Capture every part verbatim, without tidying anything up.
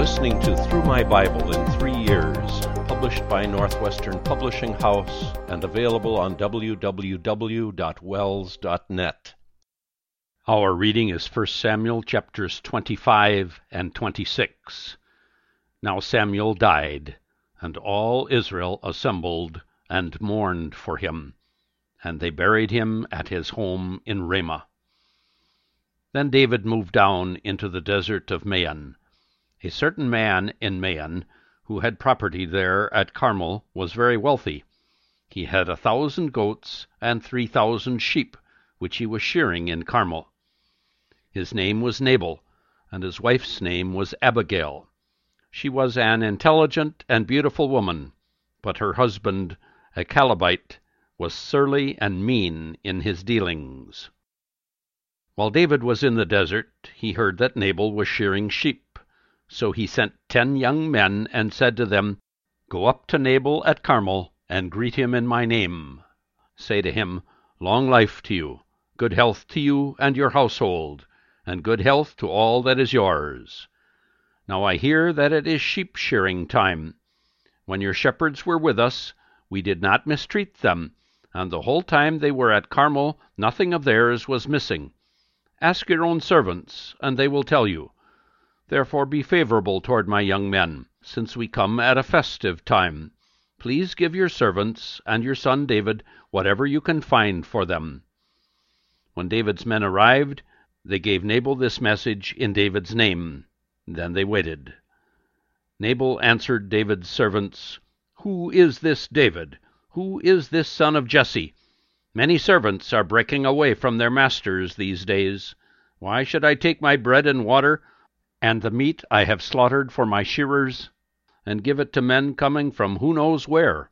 listening to Through My Bible in Three Years, published by Northwestern Publishing House and available on w w w dot wells dot net. Our reading is First Samuel chapters twenty-five and twenty-six. Now Samuel died, and all Israel assembled and mourned for him, and they buried him at his home in Ramah. Then David moved down into the desert of Maon. A certain man in Maon, who had property there at Carmel, was very wealthy. He had a thousand goats and three thousand sheep, which he was shearing in Carmel. His name was Nabal, and his wife's name was Abigail. She was an intelligent and beautiful woman, but her husband, a Calebite, was surly and mean in his dealings. While David was in the desert, he heard that Nabal was shearing sheep. So he sent ten young men and said to them, "Go up to Nabal at Carmel and greet him in my name. Say to him, 'Long life to you, good health to you and your household, and good health to all that is yours. Now I hear that it is sheep shearing time. When your shepherds were with us, we did not mistreat them, and the whole time they were at Carmel nothing of theirs was missing. Ask your own servants, and they will tell you. Therefore be favorable toward my young men, since we come at a festive time. Please give your servants and your son David whatever you can find for them.' When David's men arrived, they gave Nabal this message in David's name. Then they waited. Nabal answered David's servants, 'Who is this David? Who is this son of Jesse? Many servants are breaking away from their masters these days. Why should I take my bread and water, and the meat I have slaughtered for my shearers, and give it to men coming from who knows where?'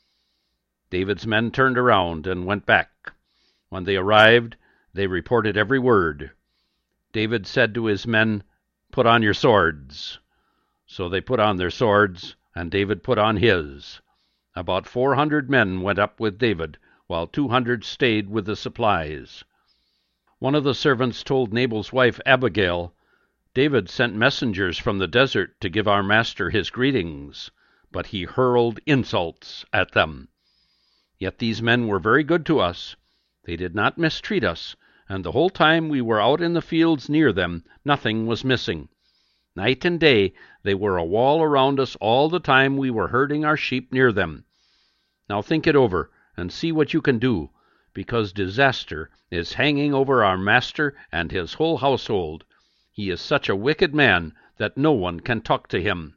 David's men turned around and went back. When they arrived, they reported every word. David said to his men, 'Put on your swords.' So they put on their swords, and David put on his. About four hundred men went up with David, while two hundred stayed with the supplies. One of the servants told Nabal's wife Abigail, 'David sent messengers from the desert to give our master his greetings, but he hurled insults at them. Yet these men were very good to us. They did not mistreat us, and the whole time we were out in the fields near them, nothing was missing. Night and day they were a wall around us all the time we were herding our sheep near them. Now think it over, and see what you can do, because disaster is hanging over our master and his whole household. He is such a wicked man that no one can talk to him.'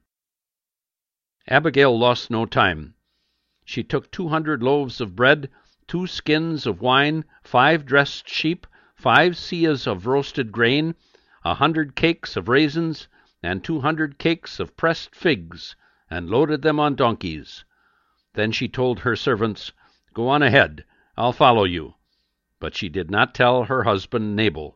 Abigail lost no time. She took two hundred loaves of bread, two skins of wine, five dressed sheep, five seahs of roasted grain, a hundred cakes of raisins, and two hundred cakes of pressed figs, and loaded them on donkeys. Then she told her servants, 'Go on ahead, I'll follow you.' But she did not tell her husband Nabal.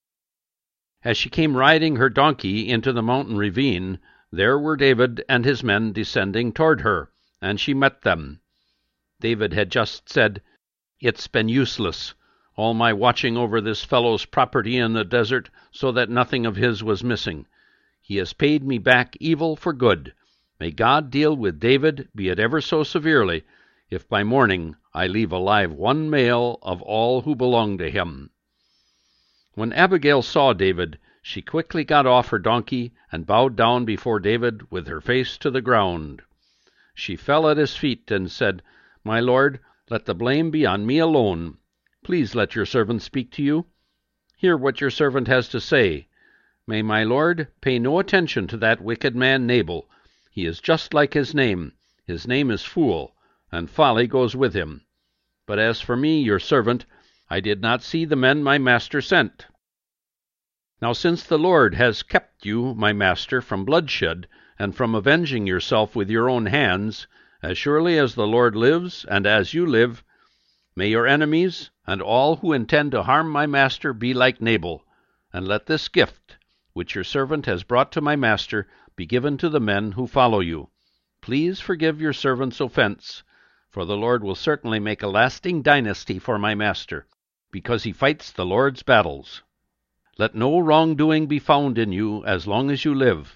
As she came riding her donkey into the mountain ravine, there were David and his men descending toward her, and she met them. David had just said, 'It's been useless, all my watching over this fellow's property in the desert so that nothing of his was missing. He has paid me back evil for good. May God deal with David, be it ever so severely, if by morning I leave alive one male of all who belong to him.' When Abigail saw David, she quickly got off her donkey and bowed down before David with her face to the ground. She fell at his feet and said, 'My lord, let the blame be on me alone. Please let your servant speak to you. Hear what your servant has to say. May my lord pay no attention to that wicked man Nabal. He is just like his name. His name is Fool, and folly goes with him. But as for me, your servant, I did not see the men my master sent. Now since the Lord has kept you, my master, from bloodshed, and from avenging yourself with your own hands, as surely as the Lord lives, and as you live, may your enemies, and all who intend to harm my master, be like Nabal, and let this gift, which your servant has brought to my master, be given to the men who follow you. Please forgive your servant's offense, for the Lord will certainly make a lasting dynasty for my master, because he fights the Lord's battles. Let no wrongdoing be found in you as long as you live.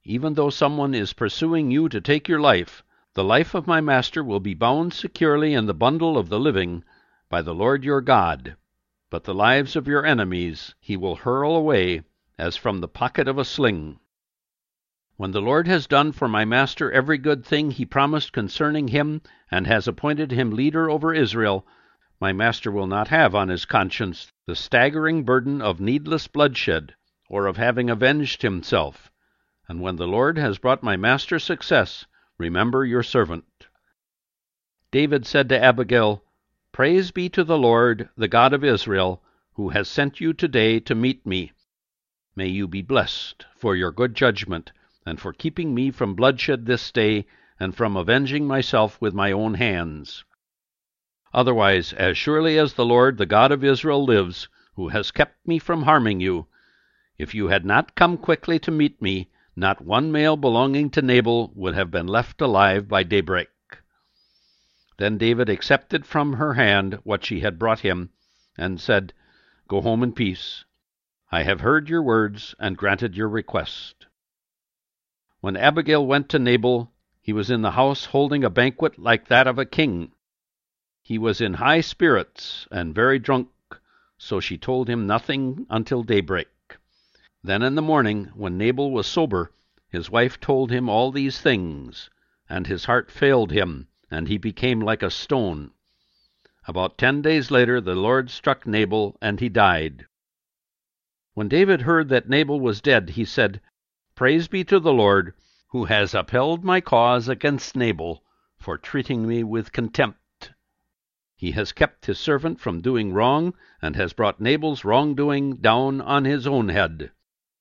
even though someone is pursuing you to take your life, the life of my master will be bound securely in the bundle of the living by the Lord your God. But the lives of your enemies he will hurl away as from the pocket of a sling. When the Lord has done for my master every good thing he promised concerning him, and has appointed him leader over Israel, my master will not have on his conscience the staggering burden of needless bloodshed, or of having avenged himself. And when the Lord has brought my master success, remember your servant." David said to Abigail, "Praise be to the Lord, the God of Israel, who has sent you today to meet me. May you be blessed for your good judgment, and for keeping me from bloodshed this day, and from avenging myself with my own hands. Otherwise, as surely as the Lord, the God of Israel, lives, who has kept me from harming you, if you had not come quickly to meet me, not one male belonging to Nabal would have been left alive by daybreak." Then David accepted from her hand what she had brought him, and said, "Go home in peace. I have heard your words and granted your request." When Abigail went to Nabal, he was in the house holding a banquet like that of a king. He was in high spirits and very drunk, so she told him nothing until daybreak. Then in the morning, when Nabal was sober, his wife told him all these things, and his heart failed him, and he became like a stone. About ten days later the Lord struck Nabal, and he died. When David heard that Nabal was dead, he said, "Praise be to the Lord, who has upheld my cause against Nabal for treating me with contempt. He has kept his servant from doing wrong, and has brought Nabal's wrongdoing down on his own head."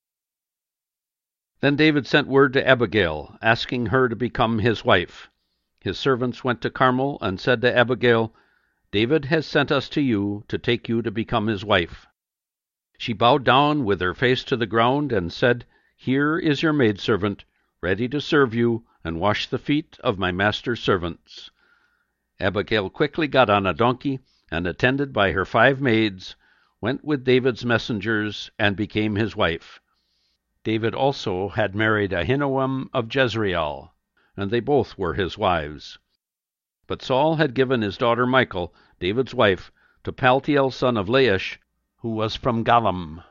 Then David sent word to Abigail, asking her to become his wife. His servants went to Carmel and said to Abigail, "David has sent us to you to take you to become his wife." She bowed down with her face to the ground and said, "Here is your maidservant, ready to serve you and wash the feet of my master's servants." Abigail quickly got on a donkey, and attended by her five maids, went with David's messengers and became his wife. David also had married Ahinoam of Jezreel, and they both were his wives. But Saul had given his daughter Michal, David's wife, to Paltiel son of Laish, who was from Galim.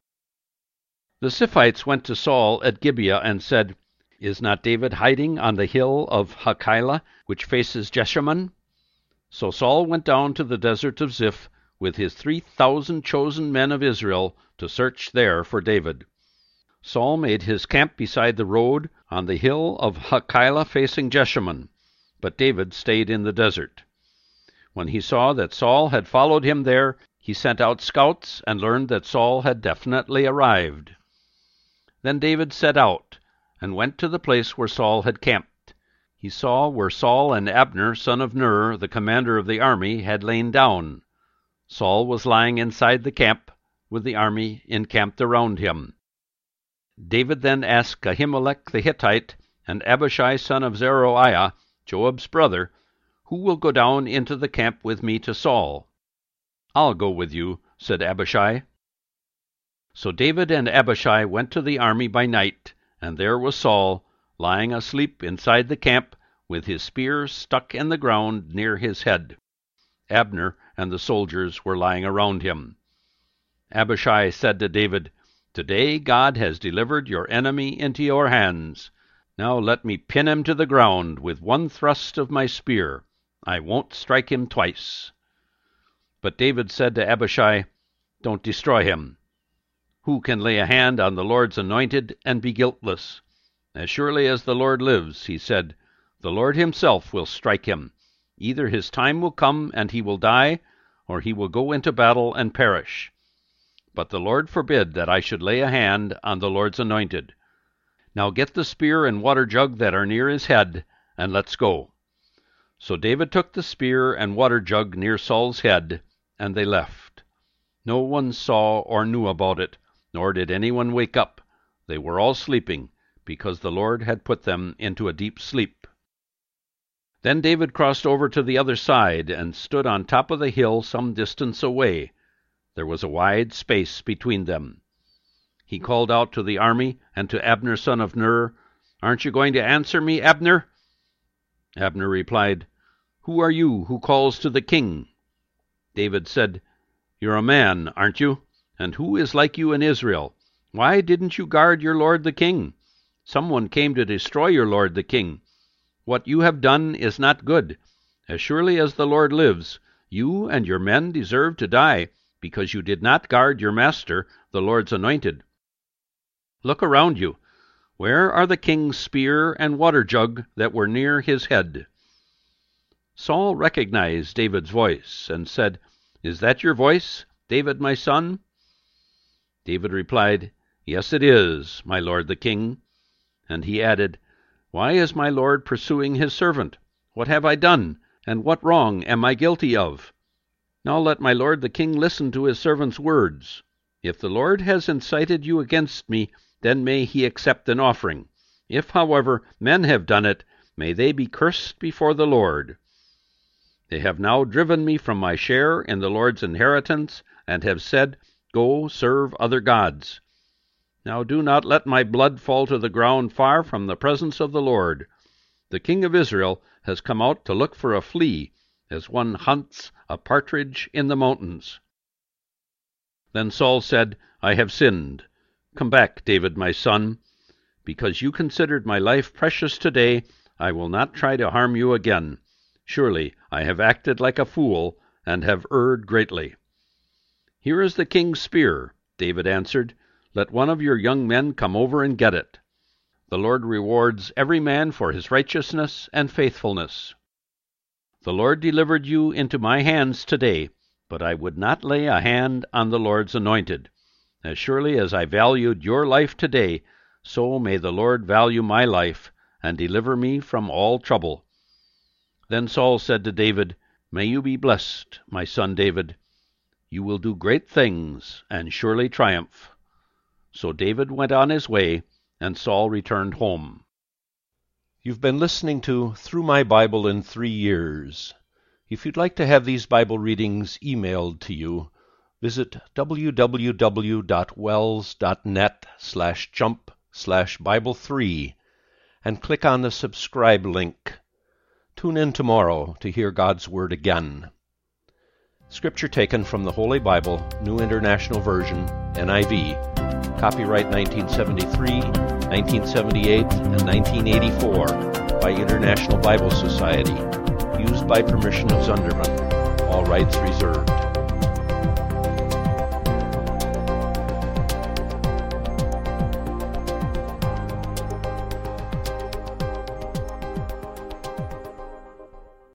The Ziphites went to Saul at Gibeah and said, "Is not David hiding on the hill of Hachilah, which faces Jeshimon?" So Saul went down to the desert of Ziph with his three thousand chosen men of Israel to search there for David. Saul made his camp beside the road on the hill of Hachilah facing Jeshimon, but David stayed in the desert. When he saw that Saul had followed him there, he sent out scouts and learned that Saul had definitely arrived. Then David set out and went to the place where Saul had camped. He saw where Saul and Abner, son of Ner, the commander of the army, had lain down. Saul was lying inside the camp, with the army encamped around him. David then asked Ahimelech the Hittite and Abishai son of Zeruiah, Joab's brother, "Who will go down into the camp with me to Saul?" "I'll go with you," said Abishai. So David and Abishai went to the army by night, and there was Saul, lying asleep inside the camp, with his spear stuck in the ground near his head. Abner and the soldiers were lying around him. Abishai said to David, "Today God has delivered your enemy into your hands. Now let me pin him to the ground with one thrust of my spear. I won't strike him twice." But David said to Abishai, "Don't destroy him. Who can lay a hand on the Lord's anointed and be guiltless? As surely as the Lord lives," he said, "the Lord himself will strike him. Either his time will come and he will die, or he will go into battle and perish. But the Lord forbid that I should lay a hand on the Lord's anointed. Now get the spear and water jug that are near his head, and let's go." So David took the spear and water jug near Saul's head, and they left. No one saw or knew about it, nor did anyone wake up. They were all sleeping, because the Lord had put them into a deep sleep. Then David crossed over to the other side and stood on top of the hill some distance away. There was a wide space between them. He called out to the army and to Abner son of Ner, Aren't you going to answer me, Abner?" Abner replied, "Who are you who calls to the king?" David said, "You're a man, aren't you? And who is like you in Israel? Why didn't you guard your lord the king? Someone came to destroy your lord the king. What you have done is not good. As surely as the Lord lives, you and your men deserve to die, because you did not guard your master, the Lord's anointed. Look around you. Where are the king's spear and water jug that were near his head?" Saul recognized David's voice and said, "Is that your voice, David my son?" David replied, "Yes, it is, my lord the king." And he added, "Why is my lord pursuing his servant? What have I done, and what wrong am I guilty of? Now let my lord the king listen to his servant's words. If the Lord has incited you against me, then may he accept an offering. If, however, men have done it, may they be cursed before the Lord. They have now driven me from my share in the Lord's inheritance, and have said, 'Go, serve other gods.' Now do not let my blood fall to the ground far from the presence of the Lord. The king of Israel has come out to look for a flea, as one hunts a partridge in the mountains." Then Saul said, "I have sinned. Come back, David my son. Because you considered my life precious today, I will not try to harm you again. Surely I have acted like a fool, and have erred greatly." "Here is the king's spear," David answered. "Let one of your young men come over and get it. The Lord rewards every man for his righteousness and faithfulness. The Lord delivered you into my hands today, but I would not lay a hand on the Lord's anointed. As surely as I valued your life today, so may the Lord value my life, and deliver me from all trouble." Then Saul said to David, "May you be blessed, my son David. You will do great things, and surely triumph." So David went on his way, and Saul returned home. You've been listening to Through My Bible in Three Years. If you'd like to have these Bible readings emailed to you, visit www.wells.net slash jump slash Bible three and click on the subscribe link. Tune in tomorrow to hear God's Word again. Scripture taken from the Holy Bible, New International Version, N I V. Copyright nineteen seventy-three, nineteen seventy-eight, and nineteen eighty-four by International Bible Society. Used by permission of Zunderman. All rights reserved.